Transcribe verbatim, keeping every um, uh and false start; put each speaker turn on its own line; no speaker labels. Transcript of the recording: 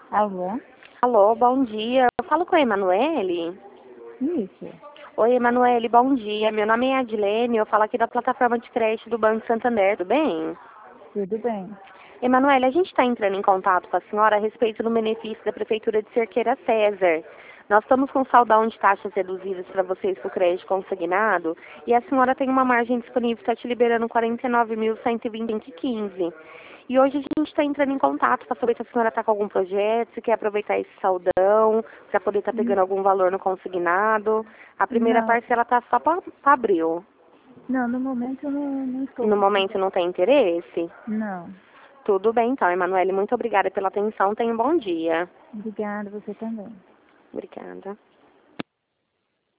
Alô?
Alô, bom dia. Eu falo com a Emanuele.
Isso.
Oi, Emanuele, bom dia. Meu nome é Adilene, eu falo aqui da plataforma de crédito do Banco Santander, tudo bem?
Tudo bem.
Emanuele, a gente está entrando em contato com a senhora a respeito do benefício da Prefeitura de Cerqueira César. Nós estamos com saldão de taxas reduzidas para vocês para o crédito consignado e a senhora tem uma margem disponível que está te liberando quarenta e nove mil cento e vinte e quinze. E hoje a gente está entrando em contato para saber se a senhora está com algum projeto, se quer aproveitar esse saldão, para poder estar tá pegando
N-
algum valor no consignado. A primeira
Não,
parcela está só para abril.
não, no momento eu não, não estou
No momento
precisando.
não tem interesse?
Não.
Tudo bem então, Emanuele. Muito obrigada pela atenção. Tenha um bom dia.
Obrigada, você também.
Obrigada.